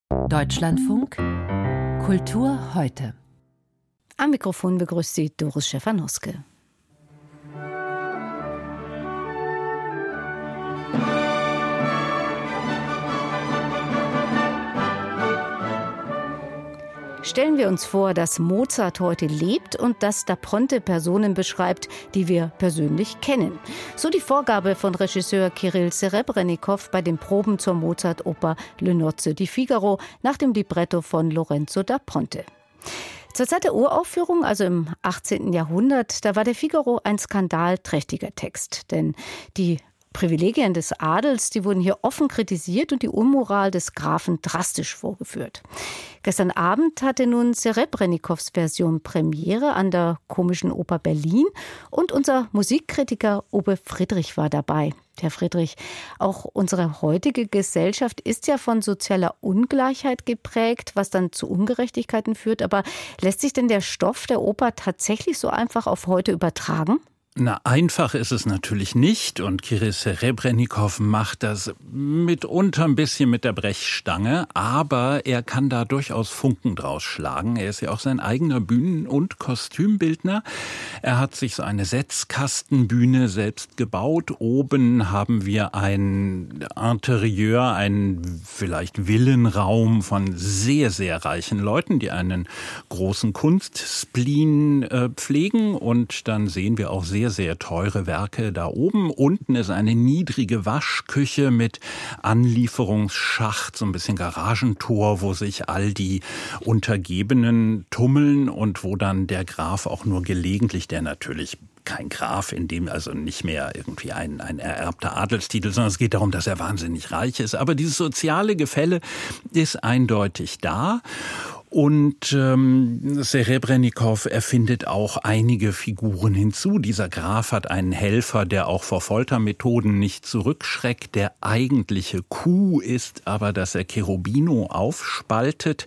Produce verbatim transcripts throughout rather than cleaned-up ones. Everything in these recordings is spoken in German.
Deutschlandfunk Kultur heute. Am Mikrofon begrüßt Sie Doris Stephanowske. Stellen wir uns vor, dass Mozart heute lebt und dass Da Ponte Personen beschreibt, die wir persönlich kennen. So die Vorgabe von Regisseur Kirill Serebrennikov bei den Proben zur Mozart-Oper Le Nozze di Figaro nach dem Libretto von Lorenzo da Ponte. Zur Zeit der Uraufführung, also im achtzehnten Jahrhundert, da war der Figaro ein skandalträchtiger Text. Denn die Privilegien des Adels, die wurden hier offen kritisiert und die Unmoral des Grafen drastisch vorgeführt. Gestern Abend hatte nun Serebrennikows Version Premiere an der Komischen Oper Berlin und unser Musikkritiker Uwe Friedrich war dabei. Herr Friedrich, auch unsere heutige Gesellschaft ist ja von sozialer Ungleichheit geprägt, was dann zu Ungerechtigkeiten führt. Aber lässt sich denn der Stoff der Oper tatsächlich so einfach auf heute übertragen? Na, einfach ist es natürlich nicht und Kirill Serebrennikov macht das mitunter ein bisschen mit der Brechstange, aber er kann da durchaus Funken draus schlagen. Er ist ja auch sein eigener Bühnen- und Kostümbildner. Er hat sich so eine Setzkastenbühne selbst gebaut. Oben haben wir ein Interieur, einen vielleicht Villenraum von sehr, sehr reichen Leuten, die einen großen Kunstspleen äh, pflegen und dann sehen wir auch sehr sehr, sehr teure Werke da oben. Unten ist eine niedrige Waschküche mit Anlieferungsschacht, so ein bisschen Garagentor, wo sich all die Untergebenen tummeln und wo dann der Graf auch nur gelegentlich, der natürlich kein Graf, in dem also nicht mehr irgendwie ein, ein ererbter Adelstitel, sondern es geht darum, dass er wahnsinnig reich ist. Aber dieses soziale Gefälle ist eindeutig da. Und ähm, Serebrennikov erfindet auch einige Figuren hinzu. Dieser Graf hat einen Helfer, der auch vor Foltermethoden nicht zurückschreckt. Der eigentliche Coup ist aber, dass er Cherubino aufspaltet.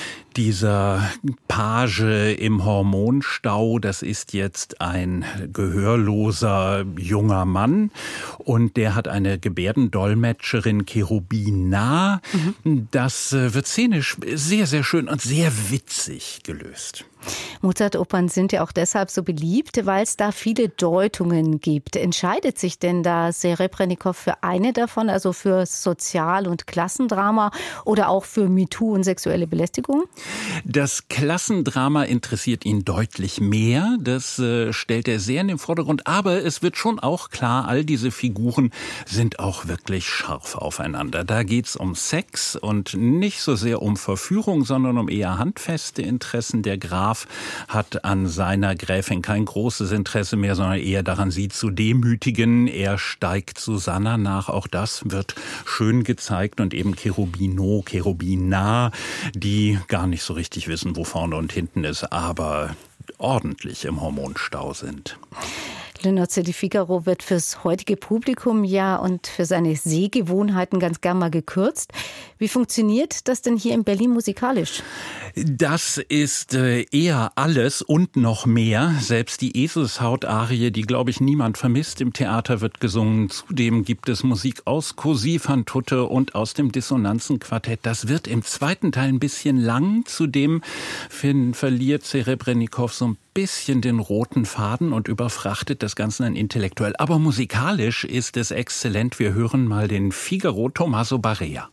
Dieser Page im Hormonstau, das ist jetzt ein gehörloser junger Mann und der hat eine Gebärdendolmetscherin Cherubina. Mhm. Das wird szenisch sehr, sehr schön und sehr witzig gelöst. Mozart-Opern sind ja auch deshalb so beliebt, weil es da viele Deutungen gibt. Entscheidet sich denn da Serebrennikov für eine davon, also für Sozial- und Klassendrama oder auch für MeToo und sexuelle Belästigung? Das Klassendrama interessiert ihn deutlich mehr. Das äh, stellt er sehr in den Vordergrund. Aber es wird schon auch klar, all diese Figuren sind auch wirklich scharf aufeinander. Da geht's um Sex und nicht so sehr um Verführung, sondern um eher handfeste Interessen. Der Graf hat an seiner Gräfin kein großes Interesse mehr, sondern eher daran, sie zu demütigen. Er steigt Susanna nach. Auch das wird schön gezeigt. Und eben Cherubino, Cherubina, die gar nicht so richtig wissen, wo vorne und hinten ist, aber ordentlich im Hormonstau sind. Le Nozze di Figaro wird fürs heutige Publikum ja und für seine Sehgewohnheiten ganz gern mal gekürzt. Wie funktioniert das denn hier in Berlin musikalisch? Das ist äh, eher alles und noch mehr. Selbst die Eselshaut-Arie, die, glaube ich, niemand vermisst, im Theater wird gesungen. Zudem gibt es Musik aus Cosi fan tutte und aus dem Dissonanzenquartett. Das wird im zweiten Teil ein bisschen lang. Zudem verliert Serebrennikov so ein bisschen den roten Faden und überfrachtet das Ganze dann intellektuell. Aber musikalisch ist es exzellent. Wir hören mal den Figaro Tommaso Barea.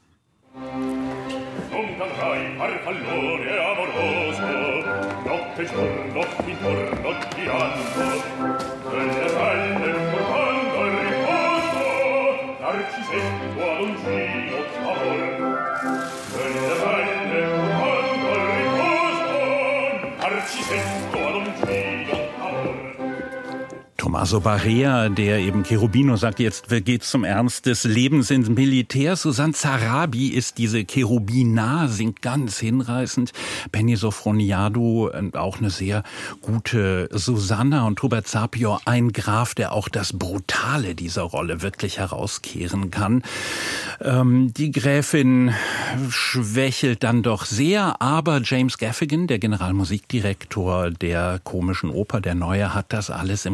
Tommaso Barea, der eben Cherubino sagt, jetzt geht's zum Ernst des Lebens ins Militär. Susanne Zarabi ist diese Cherubina, singt ganz hinreißend. Penny Sofroniadou, auch eine sehr gute Susanna und Hubert Sapio, ein Graf, der auch das Brutale dieser Rolle wirklich herauskehren kann. Ähm, die Gräfin schwächelt dann doch sehr, aber James Gaffigan, der Generalmusikdirektor der Komischen Oper, der Neue, hat das alles im Griff und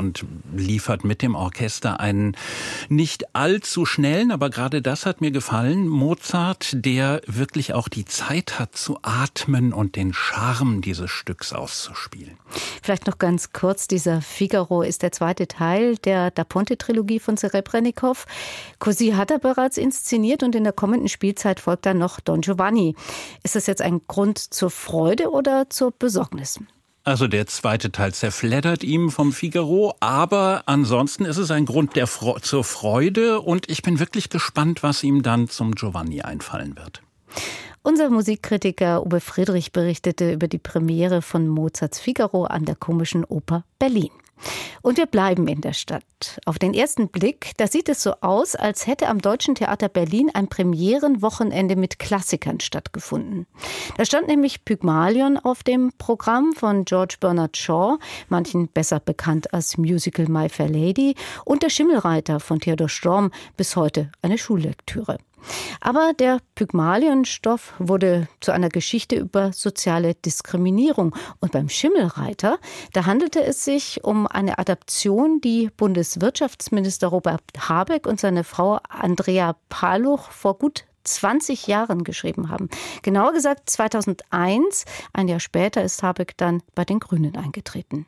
und liefert mit dem Orchester einen nicht allzu schnellen, aber gerade das hat mir gefallen, Mozart, der wirklich auch die Zeit hat zu atmen und den Charme dieses Stücks auszuspielen. Vielleicht noch ganz kurz, dieser Figaro ist der zweite Teil der Da Ponte-Trilogie von Serebrennikov. Cosi hat er bereits inszeniert und in der kommenden Spielzeit folgt dann noch Don Giovanni. Ist das jetzt ein Grund zur Freude oder zur Besorgnis? Also der zweite Teil zerfleddert ihm vom Figaro, aber ansonsten ist es ein Grund der Fre- zur Freude und ich bin wirklich gespannt, was ihm dann zum Giovanni einfallen wird. Unser Musikkritiker Uwe Friedrich berichtete über die Premiere von Mozarts Figaro an der Komischen Oper Berlin. Und wir bleiben in der Stadt. Auf den ersten Blick, da sieht es so aus, als hätte am Deutschen Theater Berlin ein Premierenwochenende mit Klassikern stattgefunden. Da stand nämlich Pygmalion auf dem Programm von George Bernard Shaw, manchen besser bekannt als Musical My Fair Lady, und der Schimmelreiter von Theodor Storm, bis heute eine Schullektüre. Aber der Pygmalion-Stoff wurde zu einer Geschichte über soziale Diskriminierung. Und beim Schimmelreiter, da handelte es sich um eine Adaption, die Bundeswirtschaftsminister Robert Habeck und seine Frau Andrea Paluch vor gut zwanzig Jahren geschrieben haben. Genauer gesagt zweitausendeins, ein Jahr später ist Habeck dann bei den Grünen eingetreten.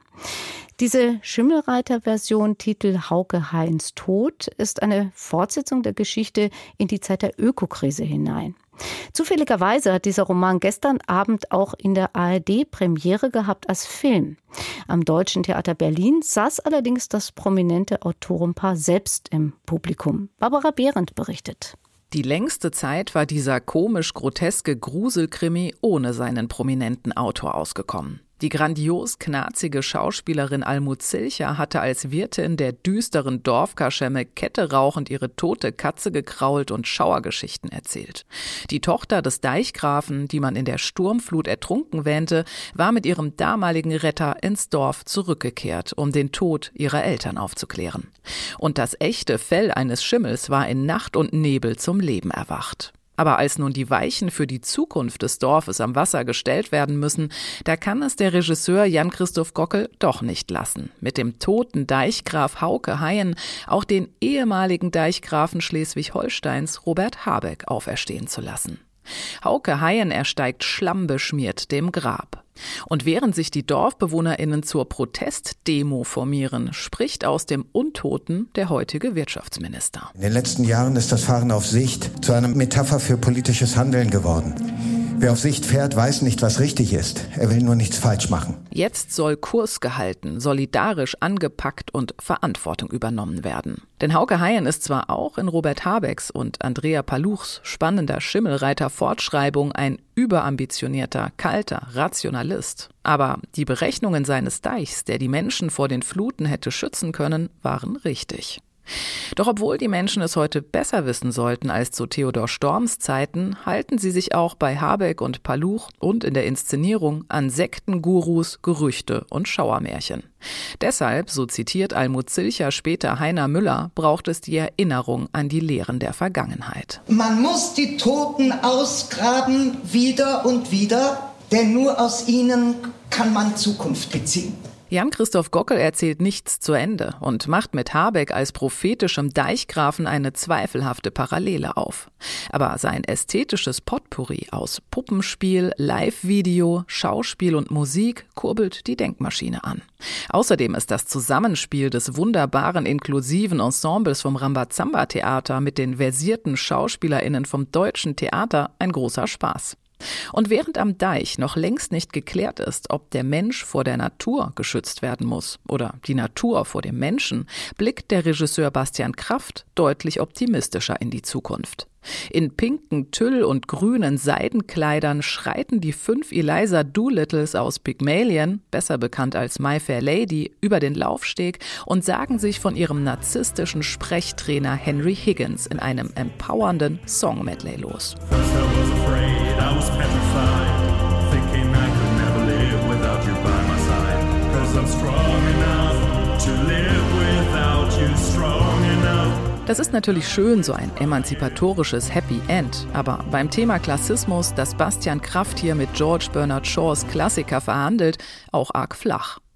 Diese Schimmelreiter-Version, Titel Hauke Hains Tod, ist eine Fortsetzung der Geschichte in die Zeit der Ökokrise hinein. Zufälligerweise hat dieser Roman gestern Abend auch in der A R D Premiere gehabt als Film. Am Deutschen Theater Berlin saß allerdings das prominente Autorenpaar selbst im Publikum. Barbara Behrendt berichtet. Die längste Zeit war dieser komisch-groteske Gruselkrimi ohne seinen prominenten Autor ausgekommen. Die grandios knarzige Schauspielerin Almut Zilcher hatte als Wirtin der düsteren Dorfkaschemme Kette rauchend ihre tote Katze gekrault und Schauergeschichten erzählt. Die Tochter des Deichgrafen, die man in der Sturmflut ertrunken wähnte, war mit ihrem damaligen Retter ins Dorf zurückgekehrt, um den Tod ihrer Eltern aufzuklären. Und das echte Fell eines Schimmels war in Nacht und Nebel zum Leben erwacht. Aber als nun die Weichen für die Zukunft des Dorfes am Wasser gestellt werden müssen, da kann es der Regisseur Jan-Christoph Gockel doch nicht lassen, mit dem toten Deichgraf Hauke Haien auch den ehemaligen Deichgrafen Schleswig-Holsteins Robert Habeck auferstehen zu lassen. Hauke Haien ersteigt schlammbeschmiert dem Grab. Und während sich die DorfbewohnerInnen zur Protestdemo formieren, spricht aus dem Untoten der heutige Wirtschaftsminister. In den letzten Jahren ist das Fahren auf Sicht zu einer Metapher für politisches Handeln geworden. Wer auf Sicht fährt, weiß nicht, was richtig ist. Er will nur nichts falsch machen. Jetzt soll Kurs gehalten, solidarisch angepackt und Verantwortung übernommen werden. Denn Hauke Haien ist zwar auch in Robert Habecks und Andrea Paluchs spannender Schimmelreiter-Fortschreibung ein überambitionierter, kalter Rationalist. Aber die Berechnungen seines Deichs, der die Menschen vor den Fluten hätte schützen können, waren richtig. Doch obwohl die Menschen es heute besser wissen sollten als zu Theodor Storms Zeiten, halten sie sich auch bei Habeck und Paluch und in der Inszenierung an Sektengurus, Gerüchte und Schauermärchen. Deshalb, so zitiert Almut Zilcher später Heiner Müller, braucht es die Erinnerung an die Lehren der Vergangenheit. Man muss die Toten ausgraben, wieder und wieder, denn nur aus ihnen kann man Zukunft beziehen. Jan-Christoph Gockel erzählt nichts zu Ende und macht mit Habeck als prophetischem Deichgrafen eine zweifelhafte Parallele auf. Aber sein ästhetisches Potpourri aus Puppenspiel, Live-Video, Schauspiel und Musik kurbelt die Denkmaschine an. Außerdem ist das Zusammenspiel des wunderbaren, inklusiven Ensembles vom Rambazamba-Theater mit den versierten SchauspielerInnen vom Deutschen Theater ein großer Spaß. Und während am Deich noch längst nicht geklärt ist, ob der Mensch vor der Natur geschützt werden muss oder die Natur vor dem Menschen, blickt der Regisseur Bastian Kraft deutlich optimistischer in die Zukunft. In pinken Tüll- und grünen Seidenkleidern schreiten die fünf Eliza Doolittles aus Pygmalion, besser bekannt als My Fair Lady, über den Laufsteg und sagen sich von ihrem narzisstischen Sprechtrainer Henry Higgins in einem empowernden Song-Medley los. I was petrified, thinking I could never live without you by my side. Cause I'm strong enough to live without you, strong enough. Das ist natürlich schön, so ein emanzipatorisches Happy End. Aber beim Thema Klassismus, das Bastian Kraft hier mit George Bernard Shaws Klassiker verhandelt, auch arg flach.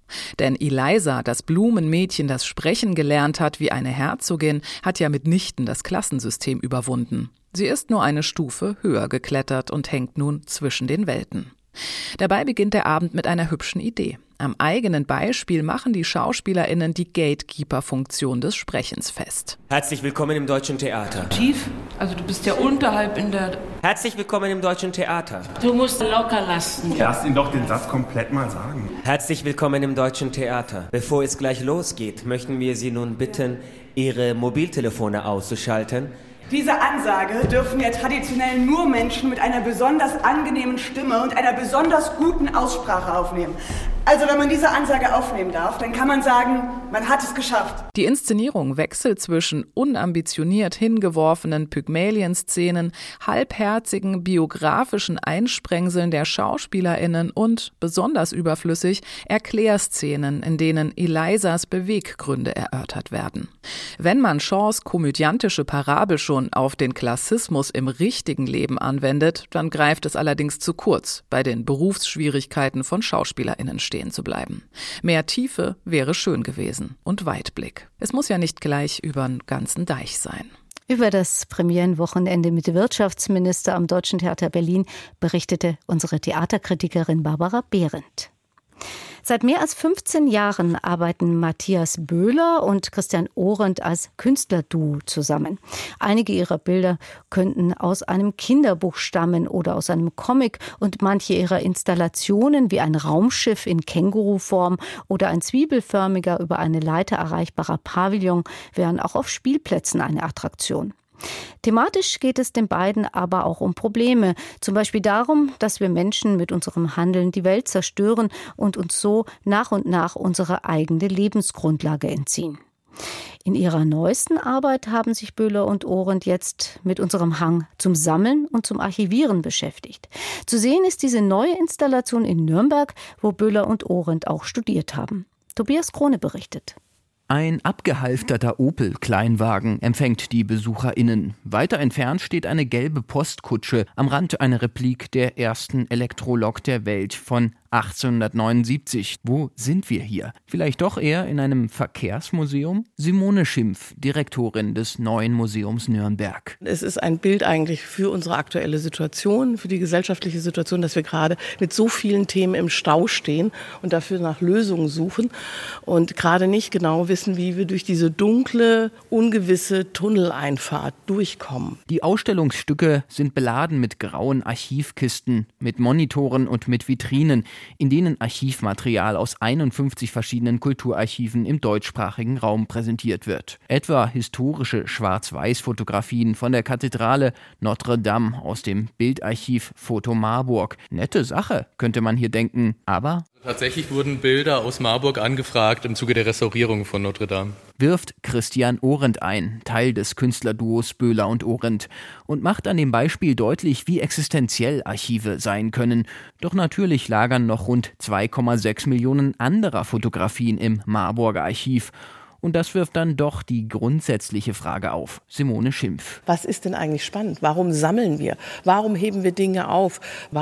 Denn Eliza, das Blumenmädchen, das sprechen gelernt hat wie eine Herzogin, hat ja mitnichten das Klassensystem überwunden. Sie ist nur eine Stufe höher geklettert und hängt nun zwischen den Welten. Dabei beginnt der Abend mit einer hübschen Idee. Am eigenen Beispiel machen die SchauspielerInnen die Gatekeeper-Funktion des Sprechens fest. Herzlich willkommen im Deutschen Theater. Tief? Also du bist ja unterhalb in der... Herzlich willkommen im Deutschen Theater. Du musst locker lassen. Lass ihn doch den Satz komplett mal sagen. Herzlich willkommen im Deutschen Theater. Bevor es gleich losgeht, möchten wir Sie nun bitten, Ihre Mobiltelefone auszuschalten. Diese Ansage dürfen ja traditionell nur Menschen mit einer besonders angenehmen Stimme und einer besonders guten Aussprache aufnehmen. Also wenn man diese Ansage aufnehmen darf, dann kann man sagen, man hat es geschafft. Die Inszenierung wechselt zwischen unambitioniert hingeworfenen Pygmalion-Szenen, halbherzigen biografischen Einsprengseln der SchauspielerInnen und, besonders überflüssig, Erklärszenen, in denen Elizas Beweggründe erörtert werden. Wenn man Shaws komödiantische Parabel schon auf den Klassismus im richtigen Leben anwendet, dann greift es allerdings zu kurz, bei den Berufsschwierigkeiten von SchauspielerInnen stehen zu bleiben. Mehr Tiefe wäre schön gewesen und Weitblick. Es muss ja nicht gleich über den ganzen Deich sein. Über das Premierenwochenende mit Wirtschaftsminister am Deutschen Theater Berlin berichtete unsere Theaterkritikerin Barbara Behrendt. Seit mehr als fünfzehn Jahren arbeiten Matthias Böhler und Christian Orent als Künstlerduo zusammen. Einige ihrer Bilder könnten aus einem Kinderbuch stammen oder aus einem Comic und manche ihrer Installationen wie ein Raumschiff in Känguruform oder ein zwiebelförmiger über eine Leiter erreichbarer Pavillon wären auch auf Spielplätzen eine Attraktion. Thematisch geht es den beiden aber auch um Probleme, zum Beispiel darum, dass wir Menschen mit unserem Handeln die Welt zerstören und uns so nach und nach unsere eigene Lebensgrundlage entziehen. In ihrer neuesten Arbeit haben sich Böhler und Orent jetzt mit unserem Hang zum Sammeln und zum Archivieren beschäftigt. Zu sehen ist diese neue Installation in Nürnberg, wo Böhler und Orent auch studiert haben. Tobias Krone berichtet. Ein abgehalfterter Opel-Kleinwagen empfängt die BesucherInnen. Weiter entfernt steht eine gelbe Postkutsche, am Rand eine Replik der ersten Elektrolok der Welt von achtzehnhundertneunundsiebzig. Wo sind wir hier? Vielleicht doch eher in einem Verkehrsmuseum? Simone Schimpf, Direktorin des Neuen Museums Nürnberg. Es ist ein Bild eigentlich für unsere aktuelle Situation, für die gesellschaftliche Situation, dass wir gerade mit so vielen Themen im Stau stehen und dafür nach Lösungen suchen und gerade nicht genau wissen, wie wir durch diese dunkle, ungewisse Tunneleinfahrt durchkommen. Die Ausstellungsstücke sind beladen mit grauen Archivkisten, mit Monitoren und mit Vitrinen, in denen Archivmaterial aus einundfünfzig verschiedenen Kulturarchiven im deutschsprachigen Raum präsentiert wird. Etwa historische Schwarz-Weiß-Fotografien von der Kathedrale Notre Dame aus dem Bildarchiv Foto Marburg. Nette Sache, könnte man hier denken, aber... Tatsächlich wurden Bilder aus Marburg angefragt im Zuge der Restaurierung von Notre Dame. Wirft Christian Orent ein, Teil des Künstlerduos Böhler und Orent, und macht an dem Beispiel deutlich, wie existenziell Archive sein können. Doch natürlich lagern noch rund zwei Komma sechs Millionen anderer Fotografien im Marburger Archiv. Und das wirft dann doch die grundsätzliche Frage auf. Simone Schimpf. Was ist denn eigentlich spannend? Warum sammeln wir? Warum heben wir Dinge auf?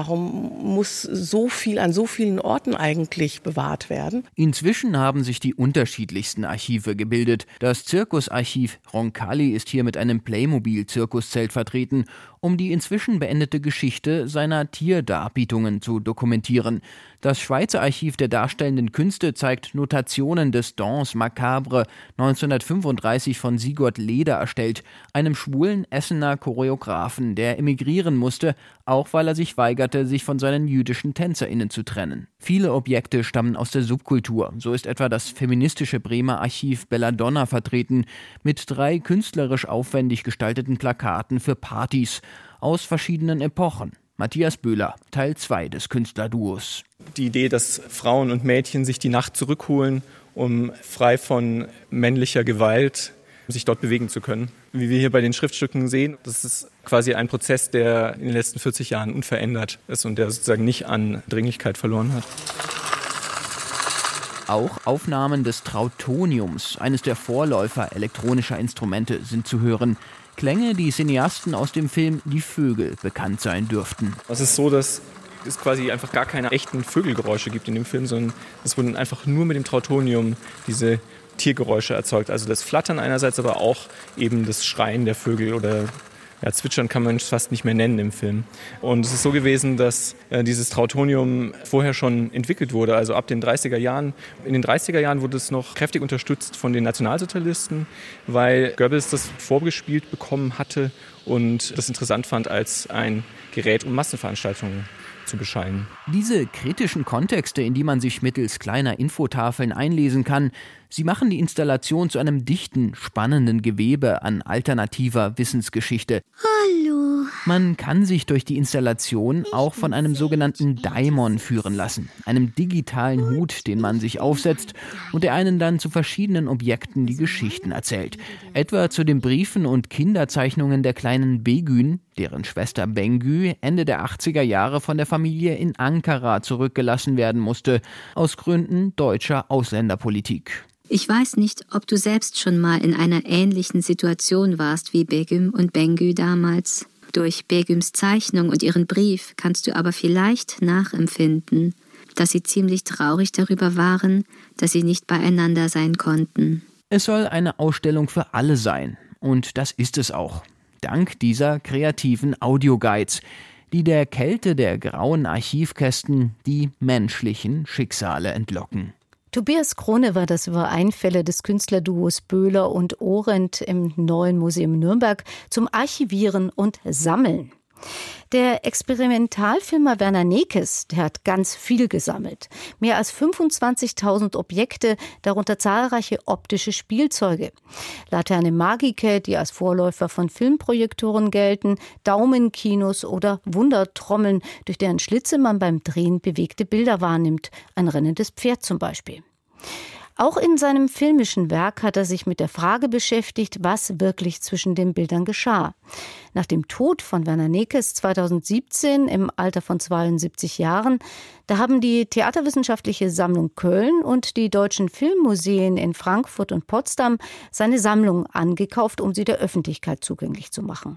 Warum muss so viel an so vielen Orten eigentlich bewahrt werden? Inzwischen haben sich die unterschiedlichsten Archive gebildet. Das Zirkusarchiv Roncalli ist hier mit einem Playmobil-Zirkuszelt vertreten, um die inzwischen beendete Geschichte seiner Tierdarbietungen zu dokumentieren. Das Schweizer Archiv der Darstellenden Künste zeigt Notationen des Danse Macabre, neunzehnhundertfünfunddreißig von Sigurd Leder erstellt, einem schwulen Essener Choreografen, der emigrieren musste, auch weil er sich weigerte, sich von seinen jüdischen TänzerInnen zu trennen. Viele Objekte stammen aus der Subkultur. So ist etwa das feministische Bremer Archiv Belladonna vertreten, mit drei künstlerisch aufwendig gestalteten Plakaten für Partys aus verschiedenen Epochen. Matthias Böhler, Teil zwei des Künstlerduos. Die Idee, dass Frauen und Mädchen sich die Nacht zurückholen, um frei von männlicher Gewalt sich dort bewegen zu können. Wie wir hier bei den Schriftstücken sehen, das ist quasi ein Prozess, der in den letzten vierzig Jahren unverändert ist und der sozusagen nicht an Dringlichkeit verloren hat. Auch Aufnahmen des Trautoniums, eines der Vorläufer elektronischer Instrumente, sind zu hören. Klänge, die Cineasten aus dem Film Die Vögel bekannt sein dürften. Es ist so, dass es quasi einfach gar keine echten Vögelgeräusche gibt in dem Film, sondern es wurden einfach nur mit dem Trautonium diese Tiergeräusche erzeugt. Also das Flattern einerseits, aber auch eben das Schreien der Vögel oder ja, Zwitschern kann man es fast nicht mehr nennen im Film. Und es ist so gewesen, dass äh, dieses Trautonium vorher schon entwickelt wurde, also ab den dreißiger Jahren. In den dreißiger Jahren wurde es noch kräftig unterstützt von den Nationalsozialisten, weil Goebbels das vorgespielt bekommen hatte und das interessant fand als ein Gerät, um Massenveranstaltungen zu bescheiden. Diese kritischen Kontexte, in die man sich mittels kleiner Infotafeln einlesen kann, sie machen die Installation zu einem dichten, spannenden Gewebe an alternativer Wissensgeschichte. Hallo. Man kann sich durch die Installation auch von einem sogenannten Daimon führen lassen, einem digitalen Hut, den man sich aufsetzt und der einen dann zu verschiedenen Objekten die Geschichten erzählt. Etwa zu den Briefen und Kinderzeichnungen der kleinen Begün, deren Schwester Bengü Ende der achtziger Jahre von der Familie in Ankara zurückgelassen werden musste, aus Gründen deutscher Ausländerpolitik. Ich weiß nicht, ob du selbst schon mal in einer ähnlichen Situation warst wie Begüm und Bengü damals. Durch Begüms Zeichnung und ihren Brief kannst du aber vielleicht nachempfinden, dass sie ziemlich traurig darüber waren, dass sie nicht beieinander sein konnten. Es soll eine Ausstellung für alle sein. Und das ist es auch. Dank dieser kreativen Audioguides, die der Kälte der grauen Archivkästen die menschlichen Schicksale entlocken. Tobias Krone war das über Einfälle des Künstlerduos Böhler und Orent im Neuen Museum Nürnberg zum Archivieren und Sammeln. Der Experimentalfilmer Werner Nekes, der hat ganz viel gesammelt. Mehr als fünfundzwanzigtausend Objekte, darunter zahlreiche optische Spielzeuge. Laterne Magica, die als Vorläufer von Filmprojektoren gelten, Daumenkinos oder Wundertrommeln, durch deren Schlitze man beim Drehen bewegte Bilder wahrnimmt. Ein rennendes Pferd zum Beispiel. Auch in seinem filmischen Werk hat er sich mit der Frage beschäftigt, was wirklich zwischen den Bildern geschah. Nach dem Tod von Werner Nekes zweitausendsiebzehn im Alter von zweiundsiebzig Jahren, da haben die Theaterwissenschaftliche Sammlung Köln und die deutschen Filmmuseen in Frankfurt und Potsdam seine Sammlung angekauft, um sie der Öffentlichkeit zugänglich zu machen.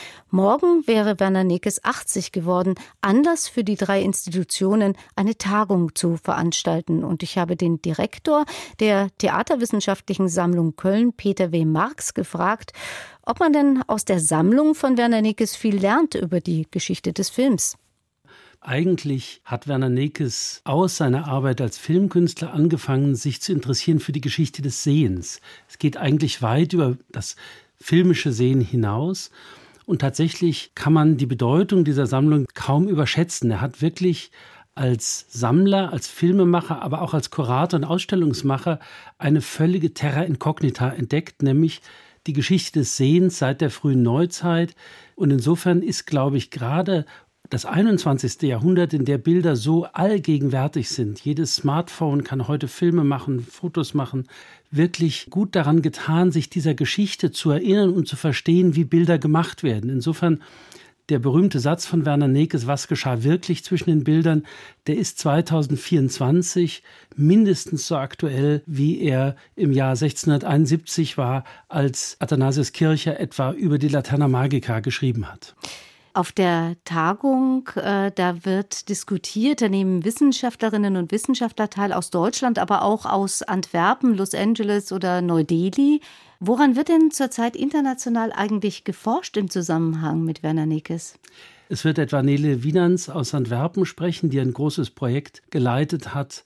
Morgen wäre Werner Nekes achtzig geworden, Anlass für die drei Institutionen, eine Tagung zu veranstalten. Und ich habe den Direktor der Theaterwissenschaftlichen Sammlung Köln, Peter W. Marx, gefragt, ob man denn aus der Sammlung von Werner Nekes viel lernt über die Geschichte des Films. Eigentlich hat Werner Nekes aus seiner Arbeit als Filmkünstler angefangen, sich zu interessieren für die Geschichte des Sehens. Es geht eigentlich weit über das filmische Sehen hinaus. Und tatsächlich kann man die Bedeutung dieser Sammlung kaum überschätzen. Er hat wirklich als Sammler, als Filmemacher, aber auch als Kurator und Ausstellungsmacher eine völlige Terra Incognita entdeckt, nämlich die Geschichte des Sehens seit der frühen Neuzeit. Und insofern ist, glaube ich, gerade das einundzwanzigste Jahrhundert, in der Bilder so allgegenwärtig sind, jedes Smartphone kann heute Filme machen, Fotos machen, wirklich gut daran getan, sich dieser Geschichte zu erinnern und zu verstehen, wie Bilder gemacht werden. Insofern der berühmte Satz von Werner Nekes, was geschah wirklich zwischen den Bildern, der ist zweitausendvierundzwanzig mindestens so aktuell, wie er im Jahr sechzehnhunderteinundsiebzig war, als Athanasius Kircher etwa über die Laterna Magica geschrieben hat. Auf der Tagung, äh, da wird diskutiert, da nehmen Wissenschaftlerinnen und Wissenschaftler teil aus Deutschland, aber auch aus Antwerpen, Los Angeles oder Neu-Delhi. Woran wird denn zurzeit international eigentlich geforscht im Zusammenhang mit Werner Nekes? Es wird etwa Nele Wienans aus Antwerpen sprechen, die ein großes Projekt geleitet hat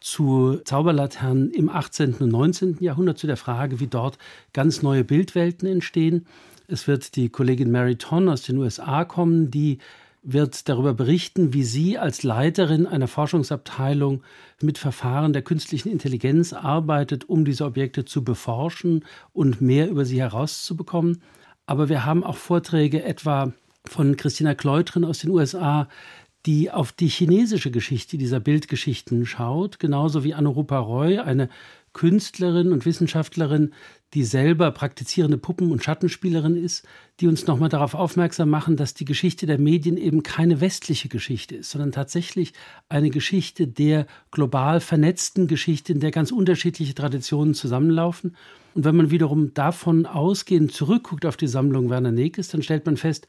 zu Zauberlaternen im achtzehnten und neunzehnten Jahrhundert, zu der Frage, wie dort ganz neue Bildwelten entstehen. Es wird die Kollegin Mary Tonn aus den U S A kommen, die wird darüber berichten, wie sie als Leiterin einer Forschungsabteilung mit Verfahren der künstlichen Intelligenz arbeitet, um diese Objekte zu beforschen und mehr über sie herauszubekommen. Aber wir haben auch Vorträge etwa von Christina Kleutren aus den U S A, die auf die chinesische Geschichte dieser Bildgeschichten schaut, genauso wie Anurupa Roy, eine Künstlerin und Wissenschaftlerin, die selber praktizierende Puppen- und Schattenspielerin ist, die uns nochmal darauf aufmerksam machen, dass die Geschichte der Medien eben keine westliche Geschichte ist, sondern tatsächlich eine Geschichte der global vernetzten Geschichte, in der ganz unterschiedliche Traditionen zusammenlaufen. Und wenn man wiederum davon ausgehend zurückguckt auf die Sammlung Werner Nekes, dann stellt man fest,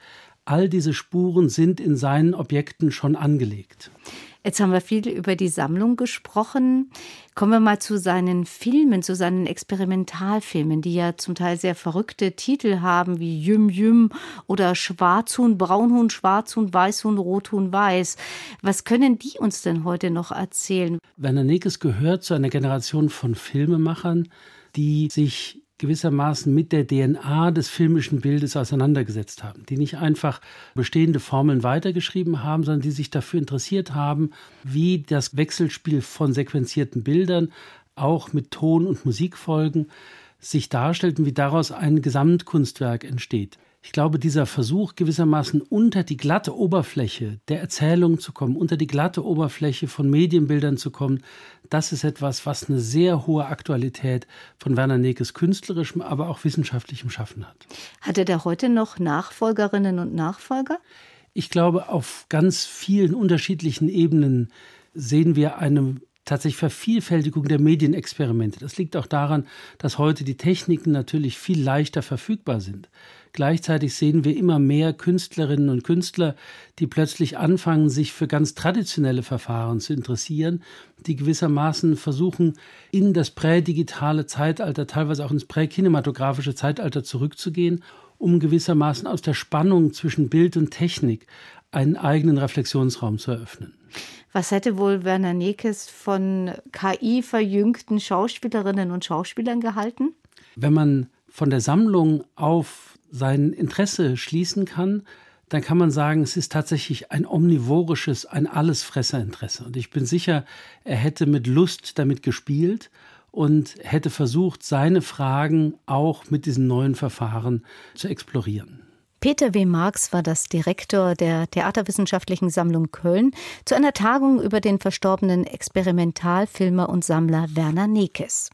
all diese Spuren sind in seinen Objekten schon angelegt. Jetzt haben wir viel über die Sammlung gesprochen. Kommen wir mal zu seinen Filmen, zu seinen Experimentalfilmen, die ja zum Teil sehr verrückte Titel haben, wie Jüm Jüm oder Schwarzhuhn, Braunhuhn, Schwarzhuhn, Weißhuhn, Rothuhn, Weiß. Was können die uns denn heute noch erzählen? Werner Nekes gehört zu einer Generation von Filmemachern, die sich gewissermaßen mit der D N A des filmischen Bildes auseinandergesetzt haben, die nicht einfach bestehende Formeln weitergeschrieben haben, sondern die sich dafür interessiert haben, wie das Wechselspiel von sequenzierten Bildern auch mit Ton- und Musikfolgen sich darstellt und wie daraus ein Gesamtkunstwerk entsteht. Ich glaube, dieser Versuch, gewissermaßen unter die glatte Oberfläche der Erzählung zu kommen, unter die glatte Oberfläche von Medienbildern zu kommen, das ist etwas, was eine sehr hohe Aktualität von Werner Nekes künstlerischem, aber auch wissenschaftlichem Schaffen hat. Hat er da heute noch Nachfolgerinnen und Nachfolger? Ich glaube, auf ganz vielen unterschiedlichen Ebenen sehen wir eine tatsächlich Vervielfältigung der Medienexperimente. Das liegt auch daran, dass heute die Techniken natürlich viel leichter verfügbar sind. Gleichzeitig sehen wir immer mehr Künstlerinnen und Künstler, die plötzlich anfangen, sich für ganz traditionelle Verfahren zu interessieren, die gewissermaßen versuchen, in das prädigitale Zeitalter, teilweise auch ins präkinematografische Zeitalter zurückzugehen, um gewissermaßen aus der Spannung zwischen Bild und Technik einen eigenen Reflexionsraum zu eröffnen. Was hätte wohl Werner Nekes von K I-verjüngten Schauspielerinnen und Schauspielern gehalten? Wenn man von der Sammlung auf sein Interesse schließen kann, dann kann man sagen, es ist tatsächlich ein omnivorisches, ein Allesfresserinteresse. Und ich bin sicher, er hätte mit Lust damit gespielt und hätte versucht, seine Fragen auch mit diesen neuen Verfahren zu explorieren. Peter W. Marx war das Direktor der Theaterwissenschaftlichen Sammlung Köln zu einer Tagung über den verstorbenen Experimentalfilmer und Sammler Werner Nekes.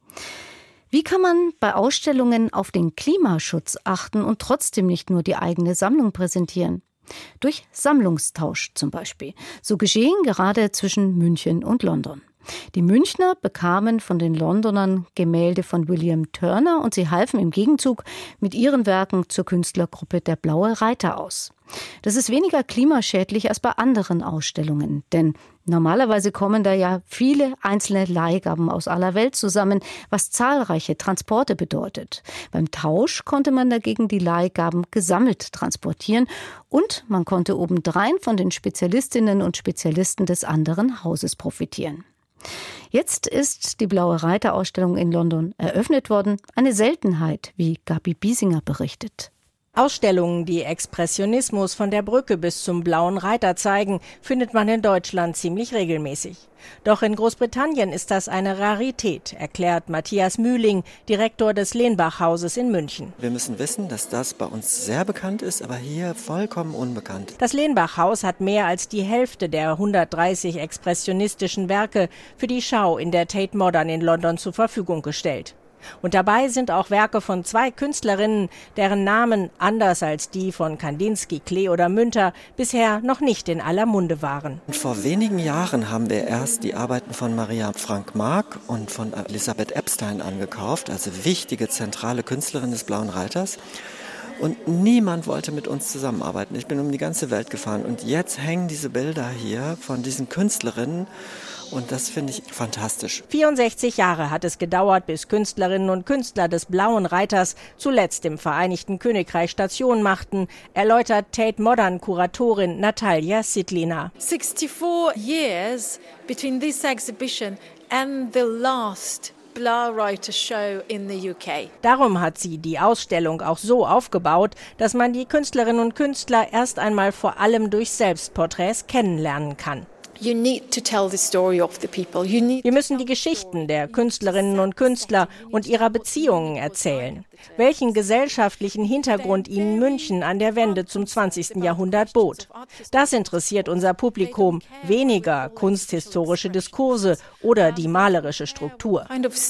Wie kann man bei Ausstellungen auf den Klimaschutz achten und trotzdem nicht nur die eigene Sammlung präsentieren? Durch Sammlungstausch zum Beispiel. So geschehen gerade zwischen München und London. Die Münchner bekamen von den Londonern Gemälde von William Turner und sie halfen im Gegenzug mit ihren Werken zur Künstlergruppe Der Blaue Reiter aus. Das ist weniger klimaschädlich als bei anderen Ausstellungen, denn normalerweise kommen da ja viele einzelne Leihgaben aus aller Welt zusammen, was zahlreiche Transporte bedeutet. Beim Tausch konnte man dagegen die Leihgaben gesammelt transportieren und man konnte obendrein von den Spezialistinnen und Spezialisten des anderen Hauses profitieren. Jetzt ist die Blaue Reiter-Ausstellung in London eröffnet worden. Eine Seltenheit, wie Gabi Biesinger berichtet. Ausstellungen, die Expressionismus von der Brücke bis zum Blauen Reiter zeigen, findet man in Deutschland ziemlich regelmäßig. Doch in Großbritannien ist das eine Rarität, erklärt Matthias Mühling, Direktor des Lenbach-Hauses in München. Wir müssen wissen, dass das bei uns sehr bekannt ist, aber hier vollkommen unbekannt. Das Lenbach-Haus hat mehr als die Hälfte der hundertdreißig expressionistischen Werke für die Schau in der Tate Modern in London zur Verfügung gestellt. Und dabei sind auch Werke von zwei Künstlerinnen, deren Namen, anders als die von Kandinsky, Klee oder Münter, bisher noch nicht in aller Munde waren. Und vor wenigen Jahren haben wir erst die Arbeiten von Maria Frank-Marc und von Elisabeth Epstein angekauft, also wichtige zentrale Künstlerinnen des Blauen Reiters. Und niemand wollte mit uns zusammenarbeiten. Ich bin um die ganze Welt gefahren und jetzt hängen diese Bilder hier von diesen Künstlerinnen. Und das finde ich fantastisch. vierundsechzig Jahre hat es gedauert, bis Künstlerinnen und Künstler des Blauen Reiters zuletzt im Vereinigten Königreich Station machten, erläutert Tate Modern Kuratorin Natalia Sitlina. sixty-four years between this exhibition and the last Blaue Reiter Show in the U K. Darum hat sie die Ausstellung auch so aufgebaut, dass man die Künstlerinnen und Künstler erst einmal vor allem durch Selbstporträts kennenlernen kann. You need to tell the story of the people. You need Wir müssen die Geschichten der Künstlerinnen und Künstler und ihrer Beziehungen erzählen. Welchen gesellschaftlichen Hintergrund ihnen München an der Wende zum zwanzigsten Jahrhundert bot. Das interessiert unser Publikum, weniger kunsthistorische Diskurse oder die malerische Struktur.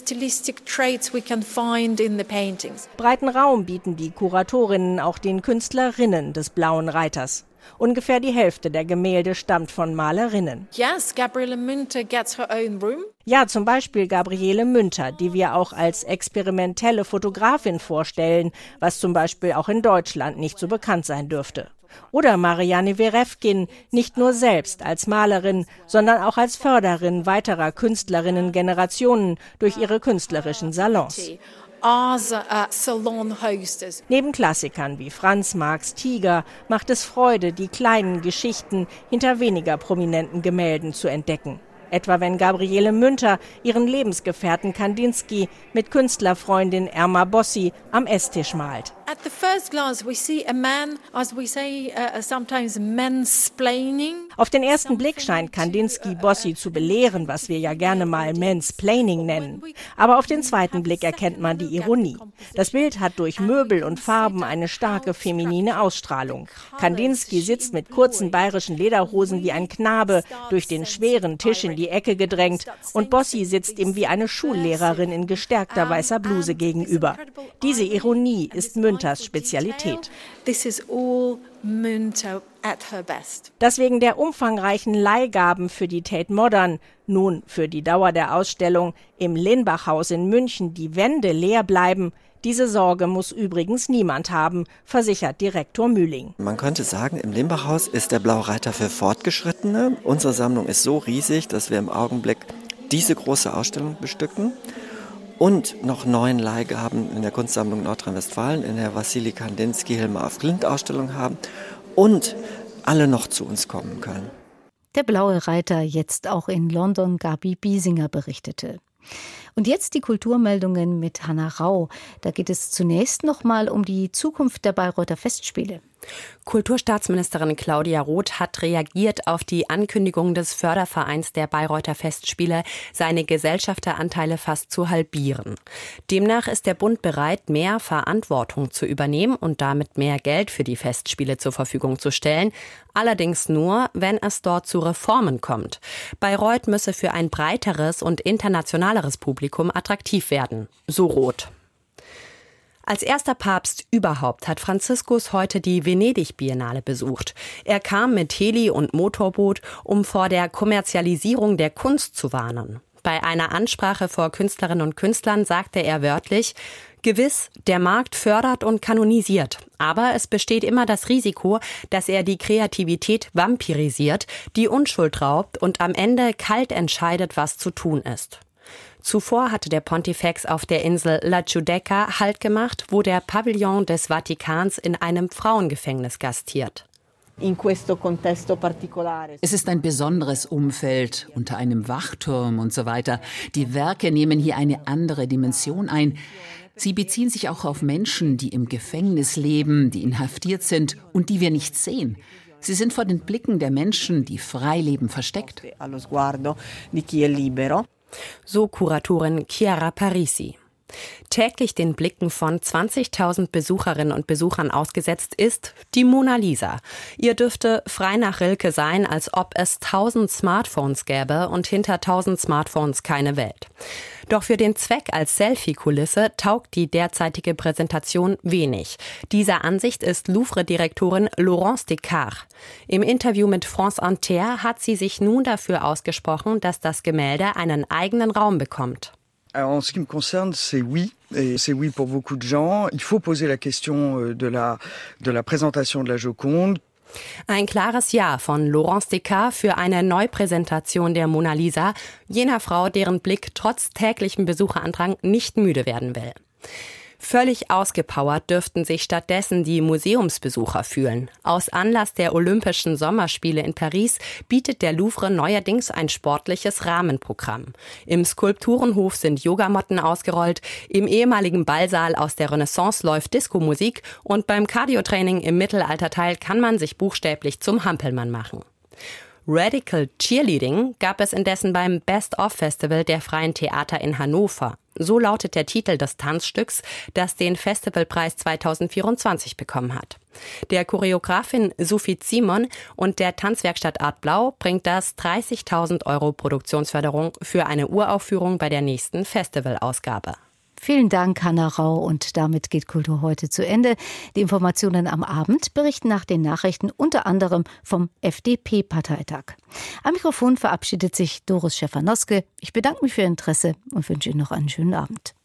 Breiten Raum bieten die Kuratorinnen auch den Künstlerinnen des Blauen Reiters. Ungefähr die Hälfte der Gemälde stammt von Malerinnen. Yes, Gabriele Münter gets her own room. Ja, zum Beispiel Gabriele Münter, die wir auch als experimentelle Fotografin vorstellen, was zum Beispiel auch in Deutschland nicht so bekannt sein dürfte. Oder Marianne Werefkin, nicht nur selbst als Malerin, sondern auch als Förderin weiterer Künstlerinnen-Generationen durch ihre künstlerischen Salons. As a salon hostess. Neben Klassikern wie Franz Marcs Tiger macht es Freude, die kleinen Geschichten hinter weniger prominenten Gemälden zu entdecken. Etwa wenn Gabriele Münter ihren Lebensgefährten Kandinsky mit Künstlerfreundin Erma Bossi am Esstisch malt. At the first glance we see a man, as we say uh, sometimes mansplaining. Auf den ersten Blick scheint Kandinsky Bossi zu belehren, was wir ja gerne mal Mansplaining nennen. Aber auf den zweiten Blick erkennt man die Ironie. Das Bild hat durch Möbel und Farben eine starke feminine Ausstrahlung. Kandinsky sitzt mit kurzen bayerischen Lederhosen wie ein Knabe durch den schweren Tisch in die Ecke gedrängt und Bossi sitzt ihm wie eine Schullehrerin in gestärkter weißer Bluse gegenüber. Diese Ironie ist Münters Spezialität. This is all Münter at her best. Dass wegen der umfangreichen Leihgaben für die Tate Modern nun für die Dauer der Ausstellung im Lenbachhaus in München die Wände leer bleiben, diese Sorge muss übrigens niemand haben, versichert Direktor Mühling. Man könnte sagen, im Lenbachhaus ist der Blaue Reiter für Fortgeschrittene. Unsere Sammlung ist so riesig, dass wir im Augenblick diese große Ausstellung bestücken und noch neun Leihgaben in der Kunstsammlung Nordrhein-Westfalen, in der Wassili Kandinsky Hilma af Klint Ausstellung haben und alle noch zu uns kommen können. Der Blaue Reiter jetzt auch in London, Gabi Biesinger berichtete. Und jetzt die Kulturmeldungen mit Hanna Rau. Da geht es zunächst noch mal um die Zukunft der Bayreuther Festspiele. Kulturstaatsministerin Claudia Roth hat reagiert auf die Ankündigung des Fördervereins der Bayreuther Festspiele, seine Gesellschafteranteile fast zu halbieren. Demnach ist der Bund bereit, mehr Verantwortung zu übernehmen und damit mehr Geld für die Festspiele zur Verfügung zu stellen. Allerdings nur, wenn es dort zu Reformen kommt. Bayreuth müsse für ein breiteres und internationaleres Publikum attraktiv werden, so Roth. Als erster Papst überhaupt hat Franziskus heute die Venedig-Biennale besucht. Er kam mit Heli und Motorboot, um vor der Kommerzialisierung der Kunst zu warnen. Bei einer Ansprache vor Künstlerinnen und Künstlern sagte er wörtlich: Gewiss, der Markt fördert und kanonisiert, aber es besteht immer das Risiko, dass er die Kreativität vampirisiert, die Unschuld raubt und am Ende kalt entscheidet, was zu tun ist. Zuvor hatte der Pontifex auf der Insel La Giudecca Halt gemacht, wo der Pavillon des Vatikans in einem Frauengefängnis gastiert. Es ist ein besonderes Umfeld, unter einem Wachturm und so weiter. Die Werke nehmen hier eine andere Dimension ein. Sie beziehen sich auch auf Menschen, die im Gefängnis leben, die inhaftiert sind und die wir nicht sehen. Sie sind vor den Blicken der Menschen, die frei leben, versteckt. So Kuratorin Chiara Parisi. Täglich den Blicken von zwanzigtausend Besucherinnen und Besuchern ausgesetzt ist die Mona Lisa. Ihr dürfte frei nach Rilke sein, als ob es tausend Smartphones gäbe und hinter tausend Smartphones keine Welt. Doch für den Zweck als Selfie-Kulisse taugt die derzeitige Präsentation wenig. Dieser Ansicht ist Louvre-Direktorin Laurence Descartes. Im Interview mit France Inter hat sie sich nun dafür ausgesprochen, dass das Gemälde einen eigenen Raum bekommt. Alors en ce qui me concerne, c'est oui, et c'est oui pour beaucoup de gens. Il faut poser la question de la, de la présentation de la Joconde. Ein klares Ja von Laurence Descartes für eine Neupräsentation der Mona Lisa, jener Frau, deren Blick trotz täglichem Besucherandrang nicht müde werden will. Völlig ausgepowert dürften sich stattdessen die Museumsbesucher fühlen. Aus Anlass der Olympischen Sommerspiele in Paris bietet der Louvre neuerdings ein sportliches Rahmenprogramm. Im Skulpturenhof sind Yogamotten ausgerollt, im ehemaligen Ballsaal aus der Renaissance läuft Disco-Musik und beim Cardiotraining im Mittelalterteil kann man sich buchstäblich zum Hampelmann machen. Radical Cheerleading gab es indessen beim Best-of-Festival der Freien Theater in Hannover. So lautet der Titel des Tanzstücks, das den Festivalpreis zweitausendvierundzwanzig bekommen hat. Der Choreografin Sophie Zimon und der Tanzwerkstatt Art Blau bringt das dreißigtausend Euro Produktionsförderung für eine Uraufführung bei der nächsten Festivalausgabe. Vielen Dank, Hanna Rau. Und damit geht Kultur heute zu Ende. Die Informationen am Abend berichten nach den Nachrichten unter anderem vom F D P-Parteitag. Am Mikrofon verabschiedet sich Doris Schäfer-Noske. Ich bedanke mich für Ihr Interesse und wünsche Ihnen noch einen schönen Abend.